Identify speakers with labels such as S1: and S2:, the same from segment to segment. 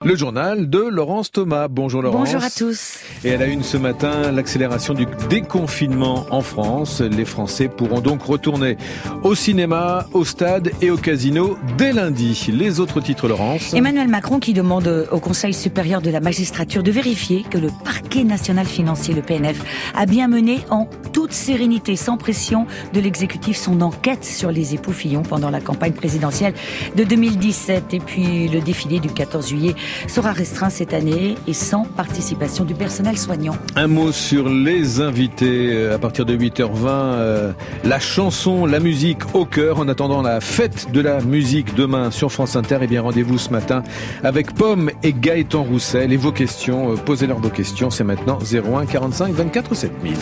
S1: Le journal de Laurence Thomas. Bonjour Laurence.
S2: Bonjour à tous.
S1: Et à la une ce matin, l'accélération du déconfinement en France. Les Français pourront donc retourner au cinéma, au stade et au casino dès lundi. Les autres titres, Laurence.
S2: Emmanuel Macron qui demande au Conseil supérieur de la magistrature de vérifier que le parquet national financier, le PNF, a bien mené en toute sérénité, sans pression de l'exécutif, son enquête sur les époux Fillon pendant la campagne présidentielle de 2017. Et puis le défilé du 14 juillet sera restreint cette année et sans participation du personnel soignant.
S1: Un mot sur les invités à partir de 8h20. La chanson, la musique au cœur. En attendant la fête de la musique demain sur France Inter, eh bien rendez-vous ce matin avec Pomme et Gaëtan Roussel. Et vos questions, posez-leur vos questions. C'est maintenant 01 45 24 7000.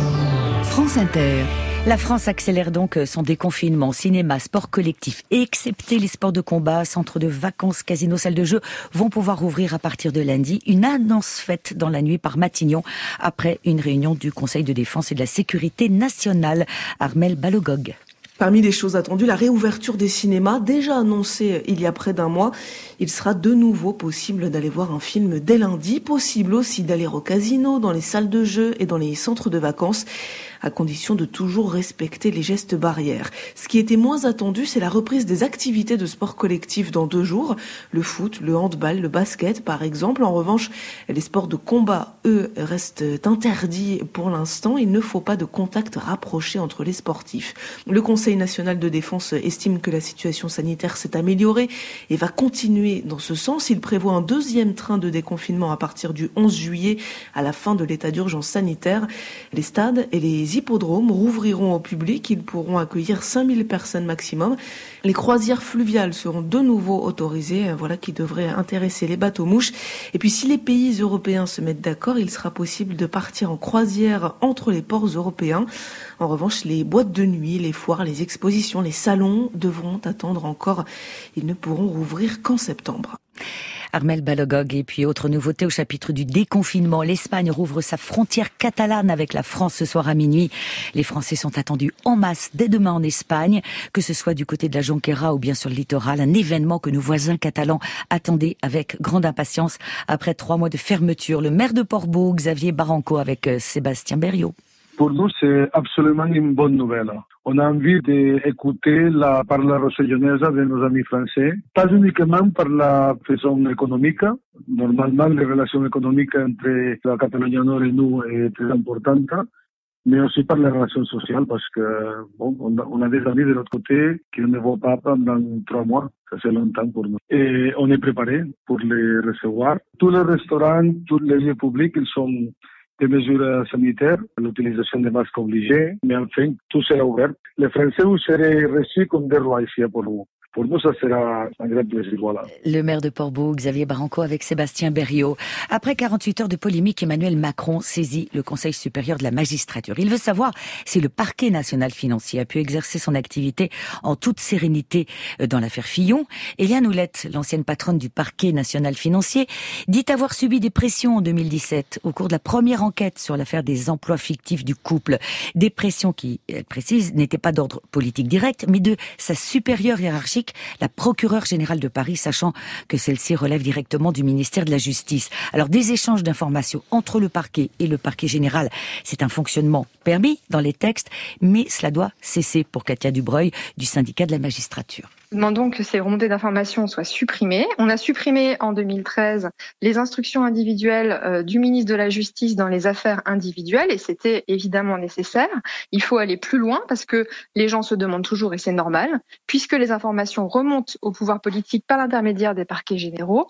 S2: France Inter. La France accélère donc son déconfinement. Cinéma, sport collectif, excepté les sports de combat, centres de vacances, casinos, salles de jeu, vont pouvoir rouvrir à partir de lundi. Une annonce faite dans la nuit par Matignon après une réunion du Conseil de défense et de la sécurité nationale. Armelle Balogog.
S3: Parmi les choses attendues, la réouverture des cinémas, déjà annoncée il y a près d'un mois. Il sera de nouveau possible d'aller voir un film dès lundi. Possible aussi d'aller au casino, dans les salles de jeu et dans les centres de vacances, à condition de toujours respecter les gestes barrières. Ce qui était moins attendu, c'est la reprise des activités de sport collectif dans 2 jours. Le foot, le handball, le basket, par exemple. En revanche, les sports de combat, eux, restent interdits pour l'instant. Il ne faut pas de contact rapproché entre les sportifs. Le Conseil national de défense estime que la situation sanitaire s'est améliorée et va continuer dans ce sens. Il prévoit un 2e train de déconfinement à partir du 11 juillet à la fin de l'état d'urgence sanitaire. Les stades et les hippodromes rouvriront au public. Ils pourront accueillir 5000 personnes maximum. Les croisières fluviales seront de nouveau autorisées. Voilà qui devrait intéresser les bateaux-mouches. Et puis si les pays européens se mettent d'accord, il sera possible de partir en croisière entre les ports européens. En revanche, les boîtes de nuit, les foires, les expositions, les salons devront attendre encore. Ils ne pourront rouvrir qu'en septembre.
S2: Armelle Balogog. Et puis autre nouveauté au chapitre du déconfinement, l'Espagne rouvre sa frontière catalane avec la France ce soir à minuit. Les Français sont attendus en masse dès demain en Espagne, que ce soit du côté de la Jonquera ou bien sur le littoral, un événement que nos voisins catalans attendaient avec grande impatience après 3 mois de fermeture. Le maire de Portbou, Xavier Barranco, avec Sébastien Berriot.
S4: Pour nous, c'est absolument une bonne nouvelle. On a envie d'écouter la parole rossellonnaise de nos amis français, pas uniquement par la façon économique. Normalement, les relations économiques entre la Catalogne Nord et nous est très importante, mais aussi par les relations sociales, parce que on a des amis de l'autre côté qui ne vont pas pendant 3 mois. Ça c'est longtemps pour nous. Et on est préparé pour les recevoir. Tous les restaurants, tous les lieux publics, ils sont des mesures sanitaires, l'utilisation des masques obligés, mais enfin, tout sera ouvert. Les Français, vous serez reçus comme des rois ici pour vous. Pour nous, ça sera un grand plaisir, voilà.
S2: Le maire de Portbou, Xavier Barranco, avec Sébastien Berriot. Après 48 heures de polémique, Emmanuel Macron saisit le Conseil supérieur de la magistrature. Il veut savoir si le parquet national financier a pu exercer son activité en toute sérénité dans l'affaire Fillon. Eliane Houlette, l'ancienne patronne du parquet national financier, dit avoir subi des pressions en 2017 au cours de la première enquête sur l'affaire des emplois fictifs du couple. Des pressions qui, elle précise, n'étaient pas d'ordre politique direct, mais de sa supérieure hiérarchique, la procureure générale de Paris, sachant que celle-ci relève directement du ministère de la Justice. Alors, des échanges d'informations entre le parquet et le parquet général, c'est un fonctionnement permis dans les textes, mais cela doit cesser pour Katia Dubreuil du syndicat de la magistrature.
S5: Nous demandons que ces remontées d'informations soient supprimées. On a supprimé en 2013 les instructions individuelles du ministre de la Justice dans les affaires individuelles et c'était évidemment nécessaire. Il faut aller plus loin parce que les gens se demandent toujours, et c'est normal, puisque les informations remontent au pouvoir politique par l'intermédiaire des parquets généraux,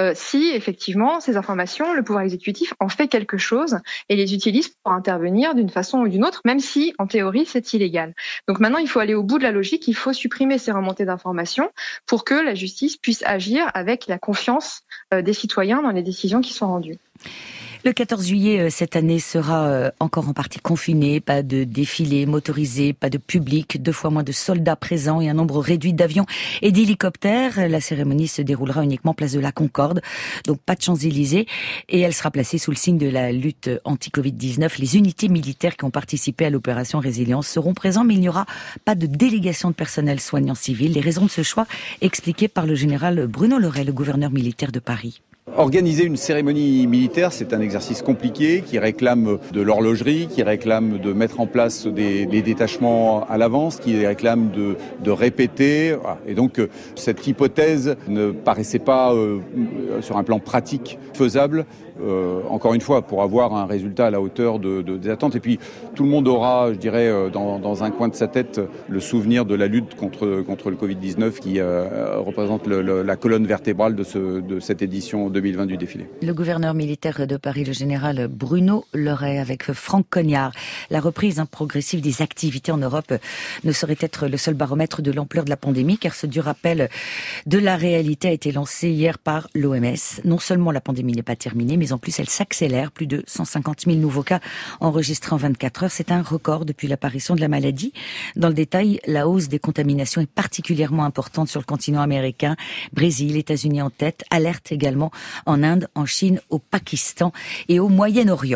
S5: si effectivement ces informations, le pouvoir exécutif en fait quelque chose et les utilise pour intervenir d'une façon ou d'une autre, même si en théorie c'est illégal. Donc maintenant il faut aller au bout de la logique, il faut supprimer ces remontées d'informations pour que la justice puisse agir avec la confiance des citoyens dans les décisions qui sont rendues.
S2: Le 14 juillet cette année sera encore en partie confiné, pas de défilé motorisé, pas de public, 2 fois moins de soldats présents et un nombre réduit d'avions et d'hélicoptères. La cérémonie se déroulera uniquement place de la Concorde, donc pas de Champs-Élysées, et elle sera placée sous le signe de la lutte anti-Covid-19. Les unités militaires qui ont participé à l'opération Résilience seront présents, mais il n'y aura pas de délégation de personnel soignant civil. Les raisons de ce choix expliquées par le général Bruno Leray, le gouverneur militaire de Paris.
S6: Organiser une cérémonie militaire, c'est un exercice compliqué qui réclame de l'horlogerie, qui réclame de mettre en place des détachements à l'avance, qui réclame de répéter. Et donc, cette hypothèse ne paraissait pas, sur un plan pratique, faisable. Encore une fois, pour avoir un résultat à la hauteur des attentes. Et puis, tout le monde aura, je dirais, dans un coin de sa tête, le souvenir de la lutte contre le Covid-19 qui représente la colonne vertébrale de cette édition 2020 du défilé.
S2: Le gouverneur militaire de Paris, le général Bruno Le Ray, avec Franck Cognard. La reprise progressive des activités en Europe ne saurait être le seul baromètre de l'ampleur de la pandémie, car ce dur rappel de la réalité a été lancé hier par l'OMS. Non seulement la pandémie n'est pas terminée, mais en plus elle s'accélère. Plus de 150 000 nouveaux cas enregistrés en 24 heures. C'est un record depuis l'apparition de la maladie. Dans le détail, la hausse des contaminations est particulièrement importante sur le continent américain. Brésil, États-Unis en tête. Alerte également en Inde, en Chine, au Pakistan et au Moyen-Orient.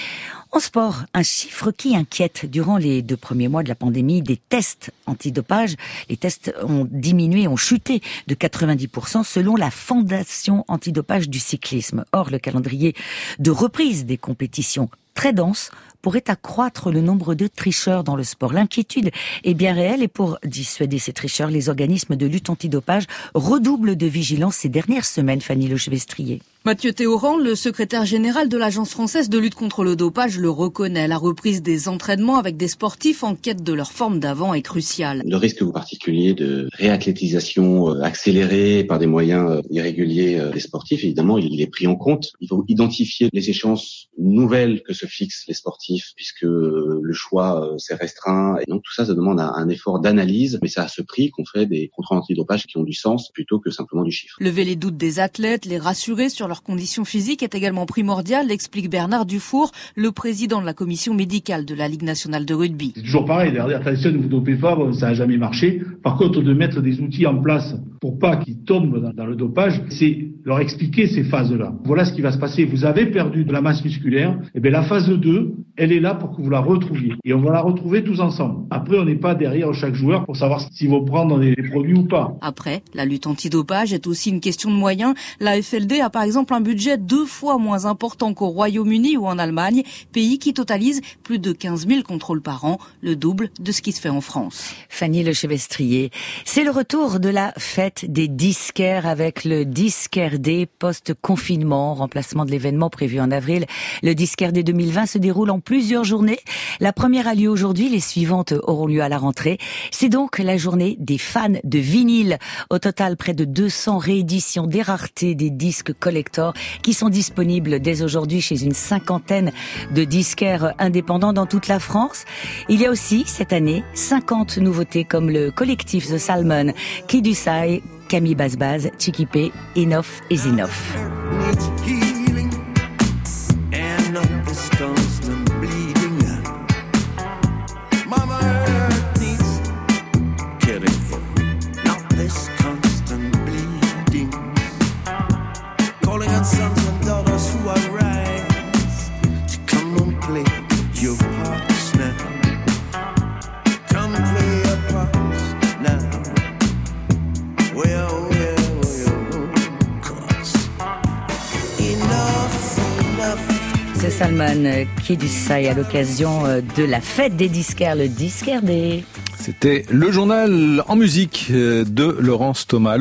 S2: En sport, un chiffre qui inquiète. Durant les 2 premiers mois de la pandémie, des tests antidopage, les tests ont diminué, ont chuté de 90% selon la Fondation antidopage du cyclisme. Or, le calendrier de reprise des compétitions très dense pourrait accroître le nombre de tricheurs dans le sport. L'inquiétude est bien réelle et pour dissuader ces tricheurs, les organismes de lutte antidopage redoublent de vigilance ces dernières semaines, Fanny Lechevestrier.
S7: Mathieu Théoran, le secrétaire général de l'Agence française de lutte contre le dopage, le reconnaît. La reprise des entraînements avec des sportifs en quête de leur forme d'avant est cruciale.
S8: Le risque particulier de réathlétisation accélérée par des moyens irréguliers des sportifs, évidemment, il est pris en compte. Il faut identifier les échéances nouvelles que se fixent les sportifs, puisque le choix s'est restreint. Et donc tout ça demande un effort d'analyse, mais c'est à ce prix qu'on fait des contrôles antidopage qui ont du sens plutôt que simplement du chiffre.
S7: Lever les doutes des athlètes, les rassurer sur leurs conditions physiques est également primordial, explique Bernard Dufour, le président de la commission médicale de la Ligue nationale de rugby.
S9: C'est toujours pareil, attention, ne vous dopez pas, ça n'a jamais marché. Par contre, de mettre des outils en place pour pas qu'ils tombent dans le dopage, c'est leur expliquer ces phases-là. Voilà ce qui va se passer. Vous avez perdu de la masse musculaire, et bien la phase 2, elle est là pour que vous la retrouviez. Et on va la retrouver tous ensemble. Après, on n'est pas derrière chaque joueur pour savoir s'il va prendre des produits ou pas.
S7: Après, la lutte antidopage est aussi une question de moyens. La FLD a par exemple un budget 2 fois moins important qu'au Royaume-Uni ou en Allemagne, pays qui totalise plus de 15 000 contrôles par an, le double de ce qui se fait en France.
S2: Fanny Lechevestrier, c'est le retour de la fête des disquaires avec le Disquaire Day post-confinement, remplacement de l'événement prévu en avril. Le Disquaire Day 2020 se déroule en plusieurs journées. La première a lieu aujourd'hui, les suivantes auront lieu à la rentrée. C'est donc la journée des fans de vinyle. Au total, près de 200 rééditions des raretés des disques collector qui sont disponibles dès aujourd'hui chez une 50aine de disquaires indépendants dans toute la France. Il y a aussi, cette année, 50 nouveautés comme le collectif The Salmon, Kid Dusai, Camille Bazbaz, Chicky P, Enough is Enough. C'est Salman Kid Dusai à l'occasion de la fête des disquaires, le Disquaire Day.
S1: C'était le journal en musique de Laurence Thomas.